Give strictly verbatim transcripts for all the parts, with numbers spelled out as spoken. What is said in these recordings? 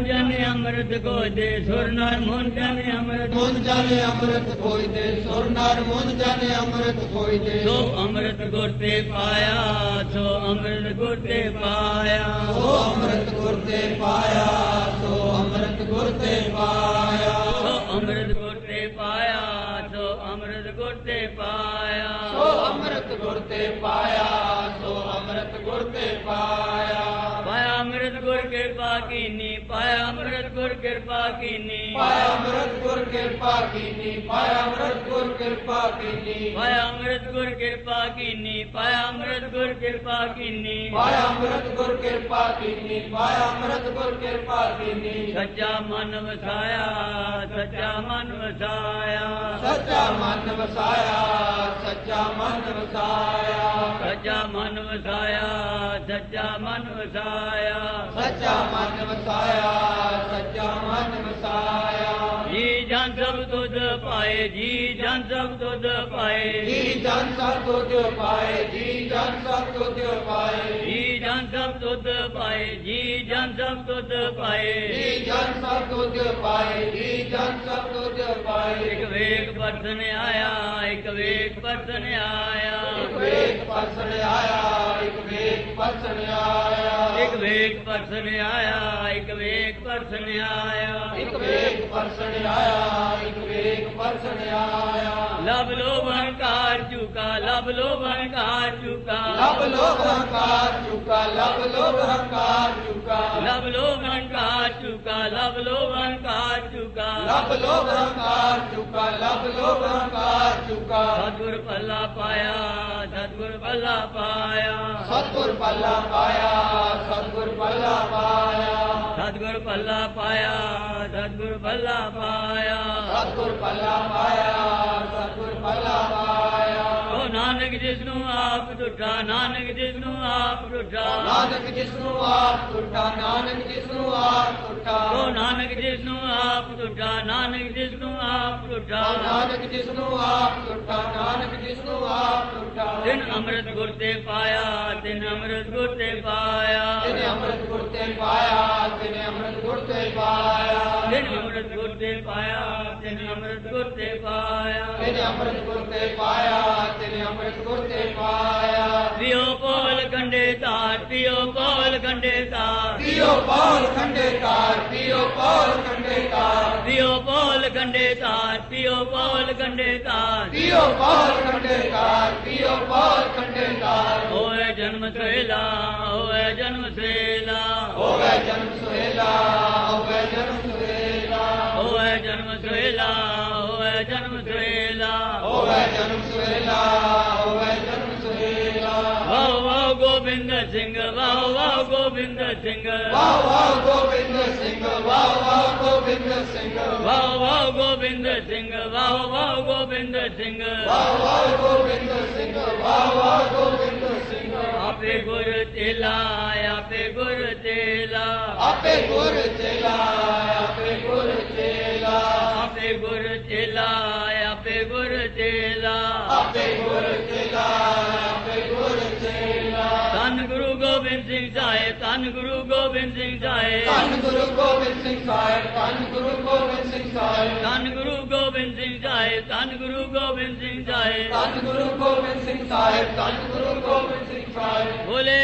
ਜਾਣੇ ਅੰਮ੍ਰਿਤ ਕੋਇਦੇ ਸੁਰ ਨਰ ਮਨ ਜਾਣੇ ਅੰਮ੍ਰਿਤ ਮਨ ਜਾਣੇ ਅੰਮ੍ਰਿਤ ਕੋਇਦੇ ਸੁਰ ਨਰ ਮਨ ਜਾਣੇ ਅੰਮ੍ਰਿਤ ਕੋਇਦੇ ਸੋ ਅੰਮ੍ਰਿਤ ਗੁਰ ਤੇ ਪਾਇਆ ਸੋ ਅੰਮ੍ਰਿਤ ਗੁਰ ਤੇ ਪਾਇਆ ਸੋ ਅੰਮ੍ਰਿਤ ਗੁਰ ਤੇ ਪਾਇਆ ਸੋ ਅੰਮ੍ਰਿਤ ਗੁਰ ਤੇ ਪਾਇਆ ਸੋ ਅੰਮ੍ਰਿਤ ਗੁਰ ਤੇ ਪਾਇਆ ਸੋ ਅੰਮ੍ਰਿਤ ਗੁਰ ਤੇ ਪਾਇਆ ਸੋ ਅੰਮ੍ਰਿਤ ਗੁਰ ਤੇ ਪਾਇਆ ਸੋ ਅੰਮ੍ਰਿਤ ਗੁਰ ਤੇ ਪਾਇਆ ਪਾਇਆ ਅੰਮ੍ਰਿਤ ਗੁਰ ਕਿਰਪਾ ਕੀਨੀ ਪਾਇਆ ਅੰਮ੍ਰਿਤ ਗੁਰ ਕਿਰਪਾ ਕੀਨੀ ਪਾਇਆ ਅੰਮ੍ਰਿਤ ਗੁਰ ਕਿਰਪਾ ਕੀਨੀ ਪਾਇਆ ਅੰਮ੍ਰਿਤ ਗੁਰ ਕਿਰਪਾ ਕੀਨੀ ਪਾਇਆ ਅੰਮ੍ਰਿਤ ਗੁਰ ਕਿਰਪਾ ਕੀਨੀ ਪਾਇਆ ਅੰਮ੍ਰਿਤ ਗੁਰ ਕਿਰਪਾ ਕੀਨੀ ਪਾਇਆ ਅੰਮ੍ਰਿਤ ਗੁਰ ਕਿਰਪਾ ਕੀਨੀ ਪਾਇਆ ਅੰਮ੍ਰਿਤ ਗੁਰ ਕਿਰਪਾ ਕੀਨੀ ਸੱਚਾ ਮਨ ਵਸਾਇਆ ਸੱਚਾ ਮਨ ਵਸਾਇਆ ਸੱਚਾ ਮਨ ਵਸਾਇਆ ਸੱਚਾ ਮਨ ਵਸਾਇਆ ਸੱਚਾ ਮਨ ਵਸਾਇਆ ਸੱਚਾ ਮਨ ਵਸਾਇਆ ਸੱਚਾ ਮਨ ਵਸਾਇਆ ਸੱਚਾ ਮਨ ਵਸਾਇਆ ਜੀ ਜਨ ਸਭ ਤੁਧ ਪਾਏ ਜੀ ਜਨ ਸਭ ਤੁਧ ਪਾਏ ਜੀ ਜਨ ਸਭ ਤੁਧ ਪਾਏ ਜੀ ਜਨ ਸਭ ਤੁਧ ਪਾਏ ਜੀ ਜਨ ਸਭ ਤੁਧ ਪਾਏ ਜੀ ਜਨ ਸਭ ਤੁਧ ਪਾਏ ਜੀ ਜਨ ਸਭ ਤੁਧ ਪਾਏ ਜੀ ਜਨ ਸਭ ਤੁਧ ਪਾਏ ਇੱਕ ਵੇਖ ਪਰਸਨ ਆਇਆ ਇੱਕ ਵੇਖ ਪਰਸਨ ਆਇਆ ਇੱਕ ਵੇਖ ਪਰਸਨ ਆਇਆ ਇੱਕ ਵੇਖ ਪਰਸਨ ਆਇਆ ਇੱਕ ਵੇਖ ਪਰਸਨ ਆਇਆ ਇੱਕ ਵੇਖ ਪਰਸਨ ਆਇਆ ਇੱਕ ਵੇਖ ਪਰਸਨ ਆਇਆ ਇੱਕ ਵੇਖ ਪਰਸਨ ਆਇਆ ਲਬ ਲੋਭ ਹੰਕਾਰ ਚੁਕਾ ਲਬ ਲੋਭ ਹੰਕਾਰ ਚੁਕਾ ਲਬ ਲੋਭ ਹੰਕਾਰ ਚੁਕਾ ਲਬ ਲੋਭ ਹੰਕਾਰ ਚੁਕਾ ਲਬ ਲੋਭ ਹੰਕਾਰ ਚੁਕਾ ਲਬ ਲੋਭ ਹੰਕਾਰ ਚੁਕਾ ਲਬ ਲੋਭ ਹੰਕਾਰ ਚੁਕਾ ਲਬ ਲੋਭ ਹੰਕਾਰ ਚੁਕਾ ਸਤਿਗੁਰ ਭੱਲਾ ਪਾਇਆ ਸਤਿਗੁਰ ਭੱਲਾ ਪਾਇਆ ਸਤਿਗੁਰ ਭੱਲਾ ਪਾਇਆ ਸਤਿਗੁਰ ਭੱਲਾ ਪਾਇਆ ਸਤਿਗੁਰ ਭੱਲਾ ਪਾਇਆ ਸਤਿਗੁਰ ਭੱਲਾ ਪਾਇਆ ਸਤਿਗੁਰ ਭੱਲਾ ਪਾਇਆ ਸਤਿਗੁਰ ਭੱਲਾ ਪਾਇਆ ਓ ਨਾਨਕ ਜਿਸ ਨੂੰ ਆਪ ਟੁੱਟਾ ਨਾਨਕ ਜਿਸ ਨੂੰ ਆਪ ਟੁੱਟਾ ਨਾਨਕ ਜਿਸ ਨੂੰ ਆਪ ਟੁੱਟਾ ਨਾਨਕ ਜਿਸ ਨੂੰ ਆਪ ਟੁੱਟਾ ਓ ਨਾਨਕ ਜਿਸ ਨੂੰ ਆਪ ਟੁੱਟਾ ਨਾਨਕ ਜਿਸ ਨੂੰ ਆਪ ਟੁੱਟਾ ਨਾਨਕ ਜਿਸ ਨੂੰ ਆਪ ਟੁੱਟਾ ਨਾਨਕ ਜਿਸ ਨੂੰ ਆਪ ਟੁੱਟਾ ਤਿਨ ਅੰਮ੍ਰਿਤ ਗੁਰ ਤੇ ਪਾਇਆ ਤਿਨ ਅੰਮ੍ਰਿਤ ਗੁਰ ਤੇ ਪਾਇਆ ਤਿਨੇ ਅੰਮ੍ਰਿਤ ਗੁਰ ਤੇ ਪਾਇਆ ਤਿਨੇ ਅੰਮ੍ਰਿਤ ਗੁਰ ਤੇ ਪਾਇਆ ਤਿਨ ਅੰਮ੍ਰਿਤ ਗੁਰ ਤੇ ਪਾਇਆ ਤਿਨ ਅੰਮ੍ਰਿਤ ਗੁਰ ਤੇ ਪਾਇਆ ਤਿਨੇ ਅੰਮ੍ਰਿਤ ਗੁਰ ਤੇ ਪਾਇਆ ਤਿਨੇ ਅੰਮ੍ਰਿਤ ਗੁਰ ਤੇ ਪਾਇਆ ਪਿਓ ਪੋਲ ਕੰਡੇ ਤਾਰ ਪਿਓ ਪੋਲ ਕੰਡੇ ਤਾਰ ਪੀਓ ਪੌਲ ਖੰਡੇ ਤਾਰ ਪੀਓ ਪੌਲ ਖੰਡੇ ਤਾਰ ਪਿਓ ਪੋਲ ਕੰਡੇ ਤਾਰ ਪਿਓ ਪੋਲ ਕੰਡੇ ਤਾਰ ਪੀਓ ਪੌਲ ਖੰਡੇ ਤਾਰ ਪੀਓ ਪੌਲ ਖੰਡੇ ਤਾਰ ਹੋਏ ਜਨਮ ਸੋਹਿਲਾ ਹੋਏ ਜਨਮ ਸੋਹਿਲਾ ਹੋਵੇ ਜਨਮ ਸੁਹੇਲਾ ਹੋਵੇ ਜਨਮ ਸੁਹੇਲਾ ਹੋਏ ਜਨਮ ਸੋਹਿਲਾ ਹੋਏ ਜਨਮ ਸੋਹਿਲਾ ਹੋਵੇ ਜਨਮ ਸੁਹੇਲਾ ਹੋਵੇ ਜਨਮ ਸੁਹੇਲਾ ਵਾਹ ਵਾਹ ਗੋਬਿੰਦ ਸਿੰਘ ਵਾਹ ਵਾਹ ਗੋਬਿੰਦ ਸਿੰਘ ਵਾਹ ਵਾਹ ਗੋਬਿੰਦ ਸਿੰਘ ਵਾਹ ਵਾਹ ਗੋਬਿੰਦ ਸਿੰਘ ਵਾਹ ਵਾਹ ਗੋਬਿੰਦ ਸਿੰਘ ਵਾਹ ਵਾਹ ਗੋਬਿੰਦ ਸਿੰਘ ਵਾਹ ਵਾਹ ਗੋਬਿੰਦ ਸਿੰਘ ਵਾਹ ਵਾਹ ਗੋਬਿੰਦ ਸਿੰਘ ਆਪੇ ਗੁਰ ਚੇਲਾ ਆਪੇ ਗੁਰ ਚੇਲਾ ਆਪੇ ਗੁਰ ਚੇਲਾ ਆਪੇ ਗੁਰ ਚੇਲਾ ਆਪੇ ਗੁਰ ਚੇਲਾ ਆਪੇ ਗੁਰ ਚੇਲਾ ਆਪੇ ਗੁਰ ਚੇਲਾ ਆਪੇ ਗੁਰ ਚੇਲਾ ਧੰਨ ਗੁਰੂ ਗੋਬਿੰਦ ਸਿੰਘ ਸਾਹਿਬ ਧੰਨ ਗੁਰੂ ਗੋਬਿੰਦ ਸਿੰਘ ਸਾਹਿਬ ਧੰਨ ਗੁਰੂ ਗੋਬਿੰਦ ਸਿੰਘ ਸਾਹਿਬ ਧੰਨ ਗੁਰੂ ਗੋਬਿੰਦ ਸਿੰਘ ਸਾਹਿਬ ਧੰਨ ਗੁਰੂ ਗੋਬਿੰਦ ਸਿੰਘ ਸਾਹਿਬ ਧੰਨ ਗੁਰੂ ਗੋਬਿੰਦ ਸਿੰਘ ਸਾਹਿਬ ਧੰਨ ਗੁਰੂ ਗੋਬਿੰਦ ਸਿੰਘ ਸਾਹਿਬ ਧੰਨ ਗੁਰੂ ਗੋਬਿੰਦ ਸਿੰਘ ਸਾਹਿਬ ਬੋਲੇ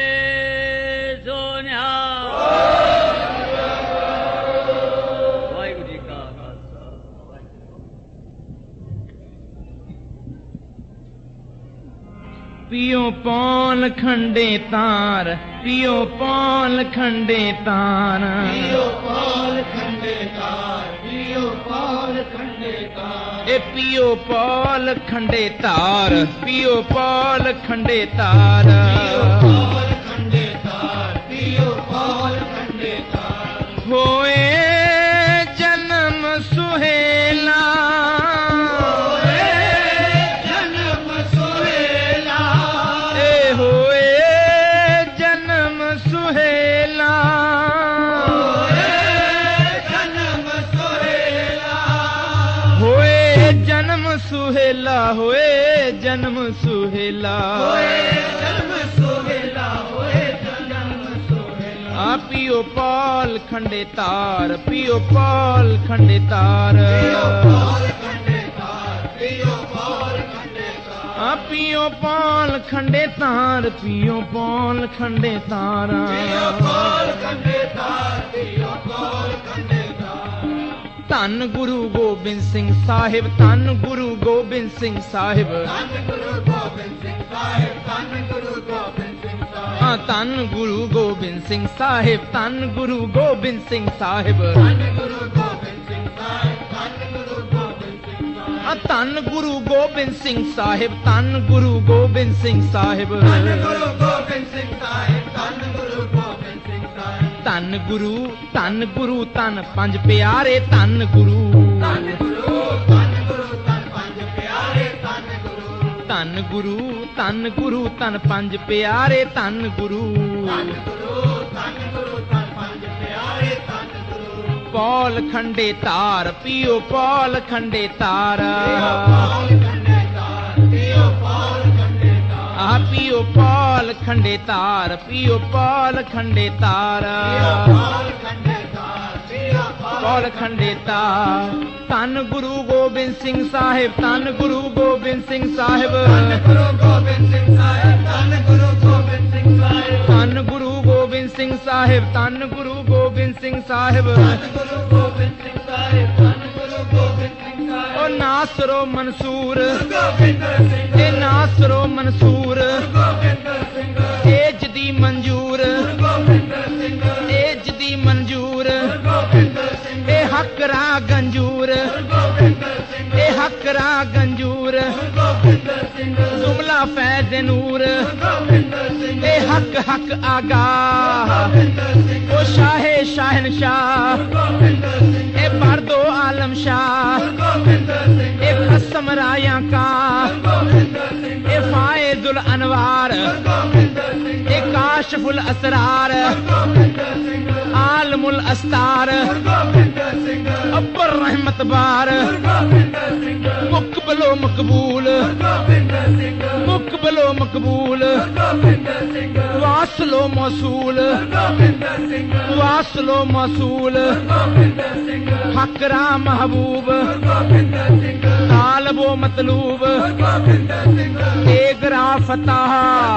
ਸੋਨਿਆ ਵਾਹਿਗੁਰੂ ਜੀ ਕਾ ਖਾਲਸਾ ਪਿਓ ਪੌਲ ਖੰਡੇ ਤਾਰ ਪਿਓ ਪੌਲ ਖੰਡੇ ਤਾਰ ਪੀਓ ਪੌਲ ਖੰਡੇ ਤਾਰ ਪੀਓ ਪੌਲ ਖੰਡੇ ਤਾਰ ਇਹ ਪਿਓ ਪੌਲ ਖੰਡੇ ਤਾਰ ਪਿਓ ਪੌਲ ਖੰਡੇ ਤਾਰ ਪੌਲ ਖੰਡੇ ਤਾਰ ਪੀਓ ਪੌਲ ਖੰਡੇ ਤਾਰ ਹੋਏ ਜਨਮ ਸੁਹੇਲਾ ਜਨਮ ਸੁਹੇਲਾ ਏ ਹੋਏ ਜਨਮ ਸੁਹੇਲਾ ਜਨਮ ਸੁਹੇਲਾ ਹੋਏ ਜਨਮ ਸੁਹੇਲਾ ਹੋਏ ਜਨਮ ਸੁਹੇਲਾ ਹੋਏ ਜਨਮ ਸੁਹੇਲਾ ਹੋਏ ਜਨਮ ਸੁਹੇਲਾ ਆ पियो पाल खंडे तार, पियो पाल खंडे तार, आ पियो पाल खंडे तार, पियो पाल खंडे तार, धन गुरु गोबिंद सिंह साहिब, धन गुरु गोबिंद सिंह साहिब, हाँ धन गुरु गोबिंद सिंह साहिब, धन गुरु गोबिंद सिंह साहिब, धन गुरु गोबिंद सिंह साहिब, धन गुरु गोबिंद सिंह साहिब, धन गुरु धन गुरु धन पंज प्यारे, धन गुरु धन गुरु धन गुरु धन पंज प्यारे, धन गुरु पाल खंडे तार, पियो पाल खंडे तार, आ पियो पाल खंडे तार, पियो पाल खंडे तार, पाल खंडे तार, धन गुरु गोबिंद सिंह साहिब, धन गुरु गोबिंद सिंह साहिब, धन गुरु गोबिंद सिंह साहिब, धन गुरु गोबिंद सिंह साहिब, धन गुरु गोबिंद सिंह साहिब, ओ नासरो मंसूर, ए नासरो मंसूर, एज दी मंजूर, एज दी मंजूर, ए हकरा गंजूर, ए हकरा गंजूर, जुमला फैज नूर, ए हक हक आगा, ओ शाहे शाहनशाह, ए बरदो आलम शाह, ए खसम राया का, ए फायजुल अनवार, ए काशफुल असरार, आलमुल अस्तार, अब्बर रहमत बार, मुकबलो मकबूल, मुकबलो मकबूल, वासलो मौसूल, वासलो मौसूल, हकरा महबूब, तालबो मतलूब, तेगरा फताह,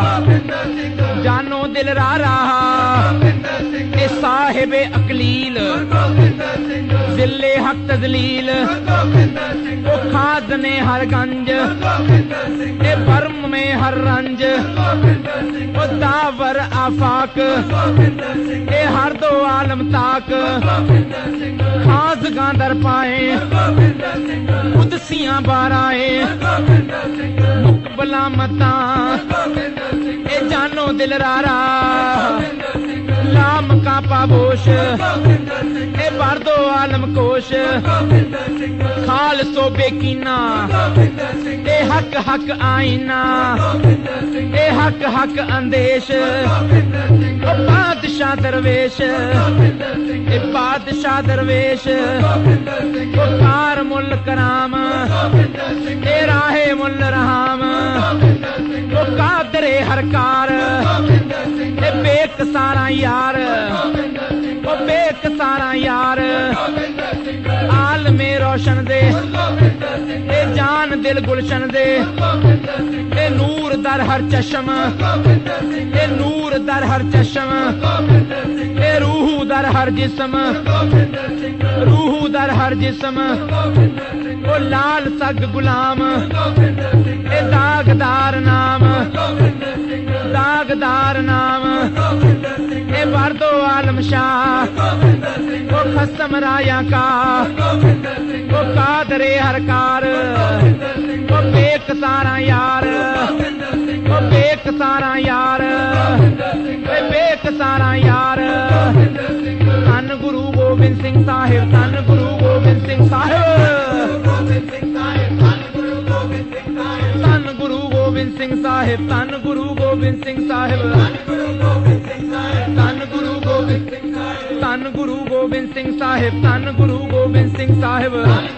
जानो दिल रा रहा, ए साहिबे अकलील, जिले हक तजलील, ओ खाद ने हर गंज, ए बर्म में हर रंज, ओ दावर आफाक, ए हर दो आलम ताक, खास गांदर पाए, उदसियां बाराए, मुकबला मता, ए जानो दिल रारा, लाम का पाबोश, ए बरदो आलम कोश, खाल सो बेकीना, ए हक हक आईना, ए हक हक अंदेश, ओ बादशाह दरवेश, ए बादशाह दरवेश, ओ कार मुल कराम, ए राहे मुल रहाम, ओ कादरे हर कार, ए बेक सारा यार, ओ बेक सारा यार, आल में रोशन दे, ए जान दिल गुलशन दे, ए नूर दर हर चश्म, ए नूर दर हर चश्म, ए रूह दर हर जिस्म, रूह दर हर जिस्म, ओ लाल सग गुलाम, ए दागदार नाम, दागदार नाम, ए बरदो आलम शाह, ओ खसम राया का, ओ कादरे हर कार, ओ बेक सारा यार, ओ बेक सारा यार, ओ बेक सारा यार, धन गुरु गोबिंद सिंह साहिब, धन गुरु गोबिंद सिंह साहिब, धन गुरु गोबिंद सिंह साहिब, धन गुरु गोबिंद सिंह साहिब, धन गुरु गोबिंद सिंह साहिब, धन गुरु गोबिंद सिंह साहिब, धन गुरु गोबिंद सिंह साहिब,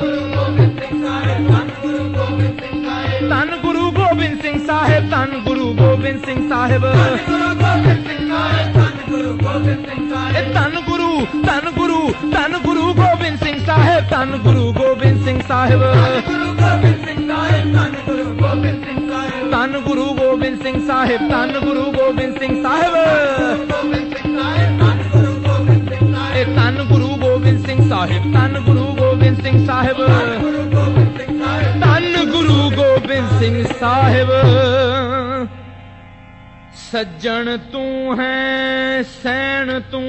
धन गुरु गोबिंद सिंह साहिब, धन गुरु गोबिंद सिंह साहिब, ਗੁਰੂ ਗੋਬਿੰਦ ਸਿੰਘ ਸਾਹਿਬ ਧੰਨ ਗੁਰੂ ਧੰਨ ਗੁਰੂ ਧੰਨ ਗੁਰੂ ਗੋਬਿੰਦ ਸਿੰਘ ਸਾਹਿਬ ਧੰਨ ਗੁਰੂ ਗੋਬਿੰਦ ਸਿੰਘ ਸਾਹਿਬ ਗੁਰੂ ਗੋਬਿੰਦ ਸਿੰਘ ਸਾਹਿਬ ਧੰਨ ਗੁਰੂ ਗੋਬਿੰਦ ਸਿੰਘ ਸਾਹਿਬ ਧੰਨ ਗੁਰੂ ਗੋਬਿੰਦ ਸਿੰਘ ਸਾਹਿਬ ਧੰਨ ਗੁਰੂ ਗੋਬਿੰਦ ਸਿੰਘ ਸਾਹਿਬ ਗੋਬਿੰਦ ਸਿੰਘ ਸਾਹਿਬ ਧੰਨ ਗੁਰੂ ਗੋਬਿੰਦ ਸਿੰਘ ਸਾਹਿਬ ਇਹ ਧੰਨ ਗੁਰੂ ਗੋਬਿੰਦ ਸਿੰਘ ਸਾਹਿਬ ਧੰਨ ਗੁਰੂ ਗੋਬਿੰਦ ਸਿੰਘ ਸਾਹਿਬ ਗੁਰੂ ਗੋਬਿੰਦ ਸਿੰਘ ਸਾਹਿਬ ਧੰਨ ਗੁਰੂ ਗੋਬਿੰਦ ਸਿੰਘ ਸਾਹਿਬ ਸੱਜਣ ਤੂੰ ਹੈ ਸੈਣ ਤੂੰ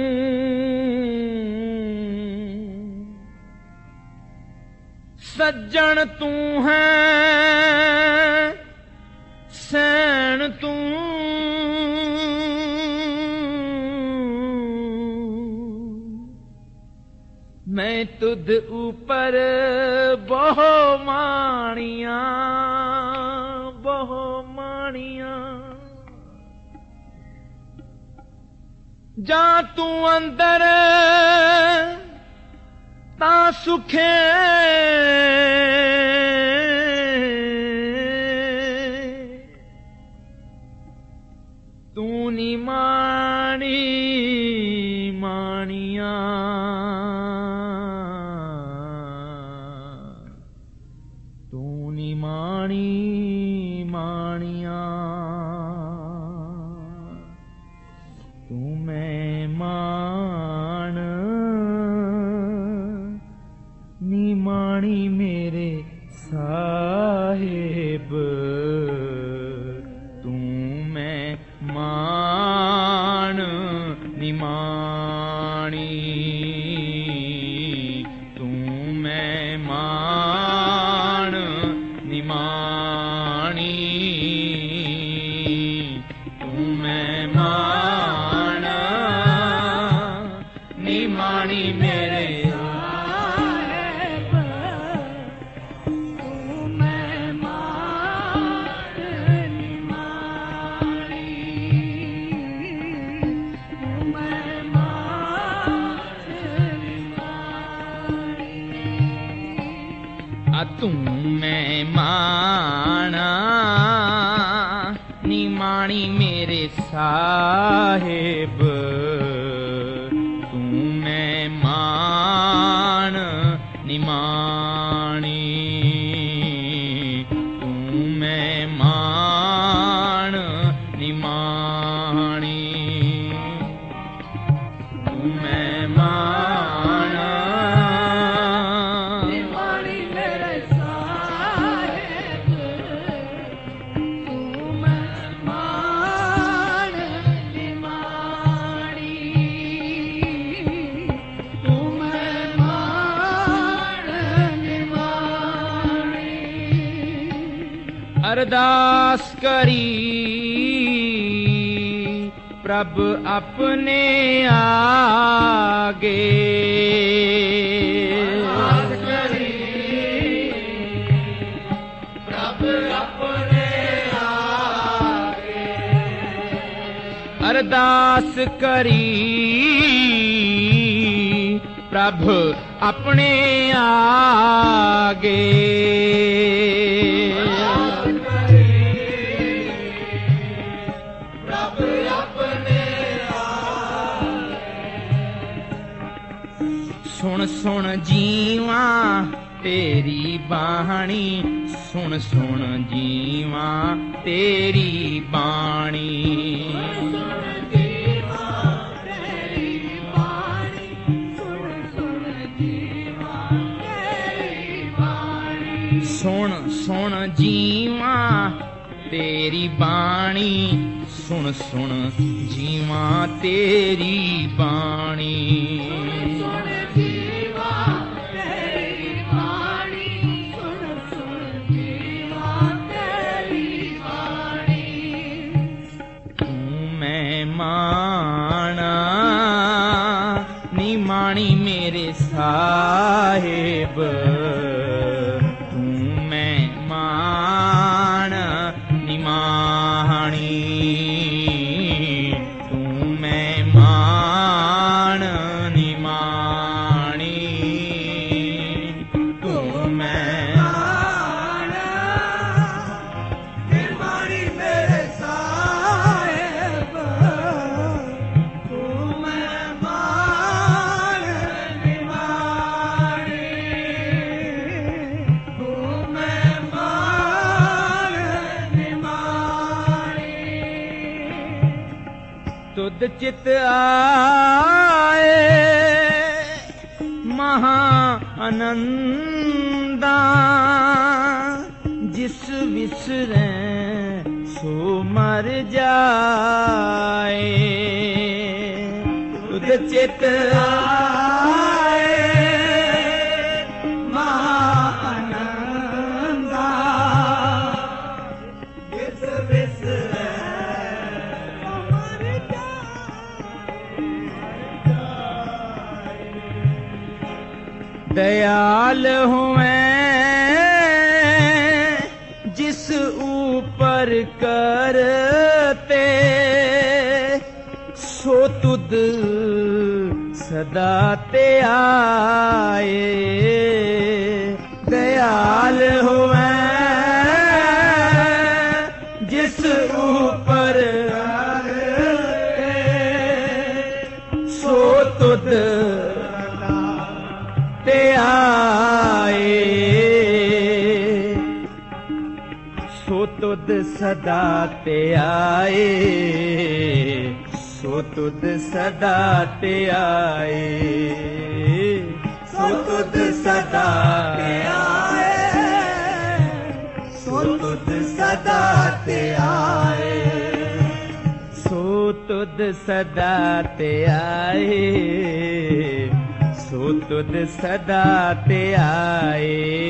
ਸੱਜਣ ਤੂੰ ਹੈ ਸੈਣ ਤੂੰ मैं तुध ऊपर बहु माणिया बहु माणिया जा तू अंदर ता सुखे तू नी माणी माणिया माणी माणिया तू मैं मान नी माणी मेरे साहिब तू मैं मान नी माणी तू मैं मान निमाणी तू मैं मान निमाणी मेरे साहिब तू मैं मान निमाणी तू मैं मान निमाणी आ तू मैं माना निमाणी मेरे साहिब तू मैं मान निमाणी तू मैं मान निमाणी तू मैं मान निमाणी मेरे साहिब तू मैं मान निमाणी तू मैं मान निमाणी अरदास करी प्रभ अपने आगे अरदास करी प्रभ अपने आगे सुन सुन जीवा तेरी बाणी सुन सुन जीवा तेरी बाणी सुन सुन जीवा तेरी बाणी सुन सुन जीवा तेरी बाणी तू मैं माना निमाणी मेरे साहिब तू मैं मान निमाणी तू मैं मान निमाणी तू मैं मान निमाणी मेरे साहिब ਤੁਧ ਚਿਤ ਆਏ ਮਹਾ ਆਨੰਦਾ ਜਿਸ ਵਿਸਰੈ ਸੋ ਮਰ ਜਾਏ ਤੁਧ ਚਿਤ ਆਏ ਮਹਾ ਆਨੰਦਾ ਜਿਸ ਵਿਸਰੈ ਸੋ ਮਰ ਜਾਏ दयाल हुए जिस ऊपर करते सो तुद सदा ते आए दयाल हुए जिस ऊपर करते सो तुद ते आए सो तुद सदा ते आए सो तुद सदा ते आए सो तुद सदा ते आए सो तुद सदा ते आए सो तुद सदा ते आए सो तुद सदा ते आए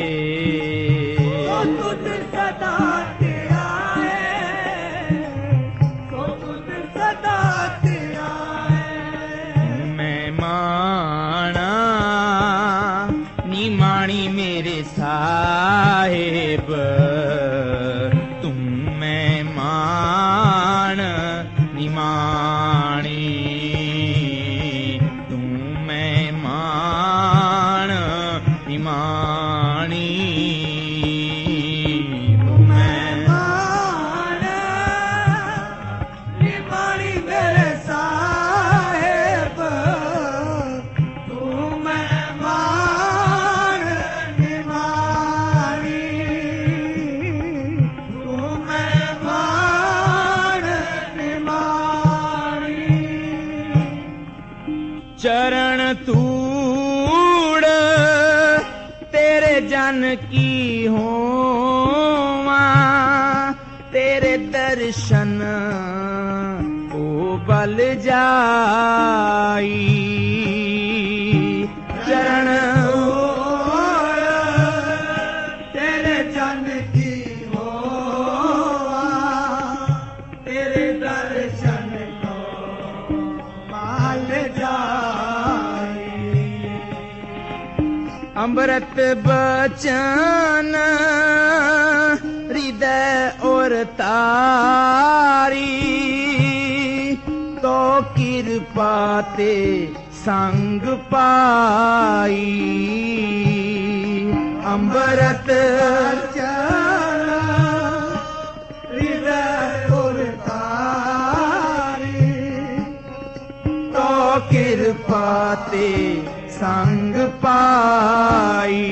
सो तुद सदा ते आए सो तुद सदा ते आए मैं माना नी माणी मेरे साहिब तुम मैं मान नी माणी माणी तुम्हें मान निमाणी मेरे साहिब तुम्हें मान निमाणी तुम्हें मान निमाणी चरण तूड़ तेरे जन की होवा तेरे दर्शन ओ बल जाई चरण तेरे जन की होवा तेरे दर्शन को बल जाई अमृत बचन हृदय और तारी तो कृपा ते संग पाई अमृत बचन हृदय और तारी तो कृपा ते संग पाई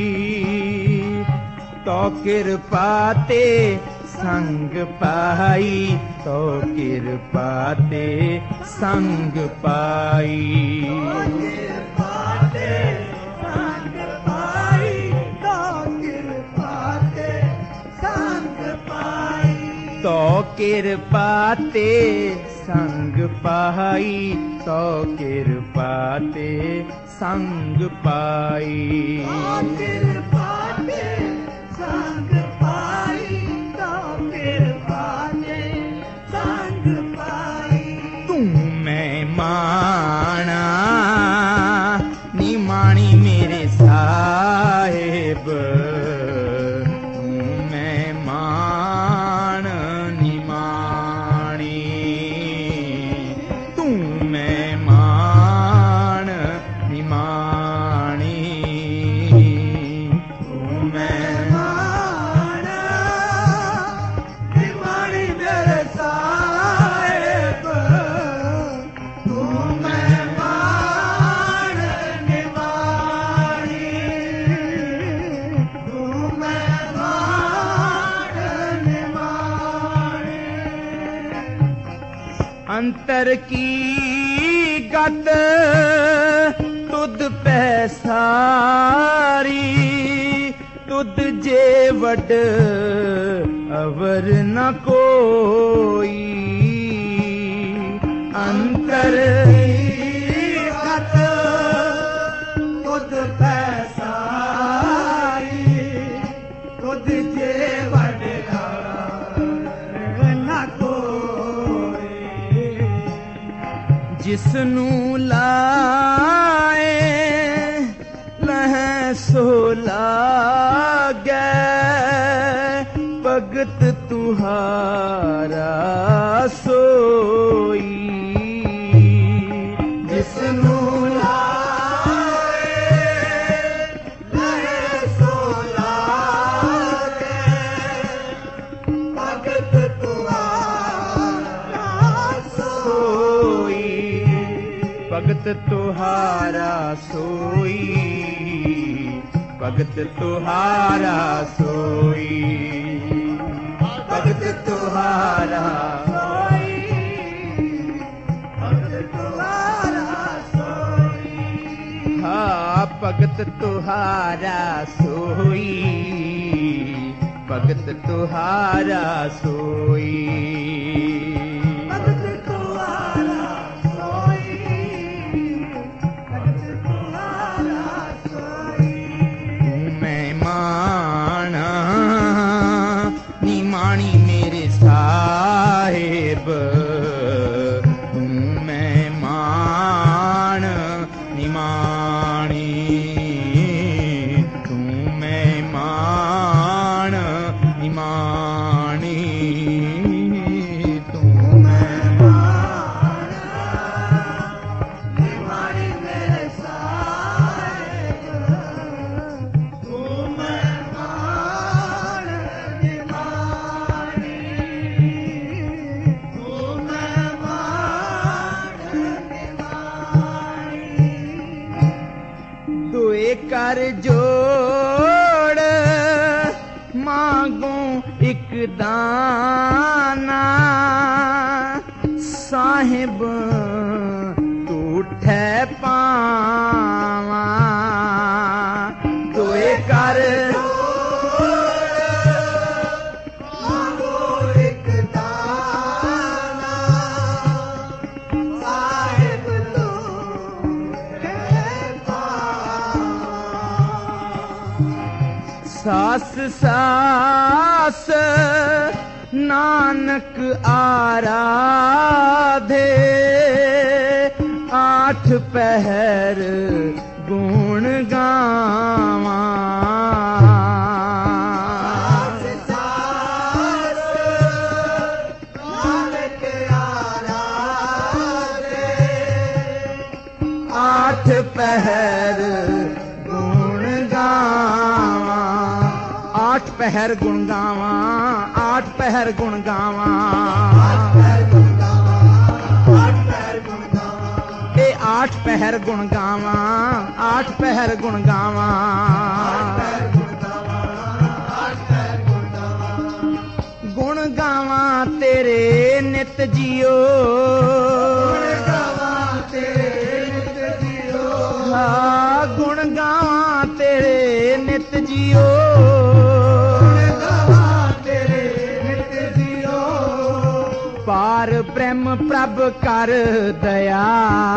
तो कृपा ते संग पाई तो कृपा ते संग पाई कृपा ते संग पाई तो कृपा ते संग पाई तो कृपा ते संग पाई तो कृपा ते संग पाई कृपा ते संग पाई तो कृपा ते संग पाई तू मैं माना नी माणी मेरे साहिब तू मैं मान नी माणी तू मैं मान नी माणी अंतर की गत तुद पैसारी, तुद जे वड अवर न कोई। अंतर गत तुद पैसारी, तुद जे वड न कोई। जिसनू लाए लह सो लागै, भगत तुहारा सोई। जिसनू लाए लह सो लागै, भगत तुहारा सोई। भगत तुहारा सोई, भगत तुहारा सोई, भगत तुहारा सोई, भगत तुहारा सोई। हाँ भगत तुहारा सोई, भगत तुहारा सोई। भगत तुहारा सोई, भगत तुहारा सोई। तू मैं माना निमाणी मेरे साहिब, तू मैं मान निमाणी, तू मैं मान निमाणी, तू मैं निमाणी मेरे साहिब, तू मेहमान निमाणी, तू मेहमान निमाणी। दुए कर जोड़ मांगू एक दाना, साहिब तूठे पावा। दुए कर मांगो एक दाना, साहिब तू है पावा। सास सास नानक आराधे, आठ पहर गुण गावा। सास नानक आराधे, आठ पहर गुण गावा। आठ पहर गुण गावा, आठ पहर गुण गावा। ए आठ पहर गुण गावा, आठ पहर गुण गावा। गुण गावा तेरे नित जियो, हाँ गुण गावा तेरे नित जियो। पार ब्रह्म प्रभ कर दया,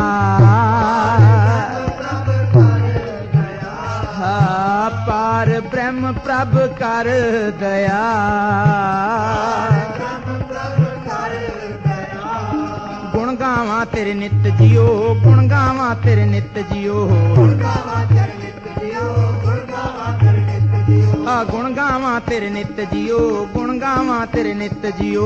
हाँ पार ब्रह्म प्रभ कर दया। गुण गावा तेरे नित जियो, गुण गावा तेरे नित जियो। आ गुण गावा तेरे नित जियो, गुण गावा तेरे नित जियो।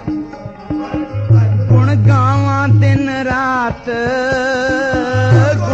गुण गावा दिन रात,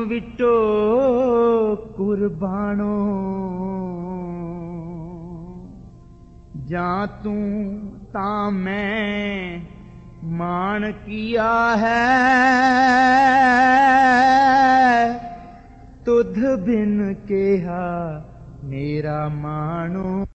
विटो कुर्बानो जा तू ता मैं मान किया है तुध बिन केहा मेरा मानो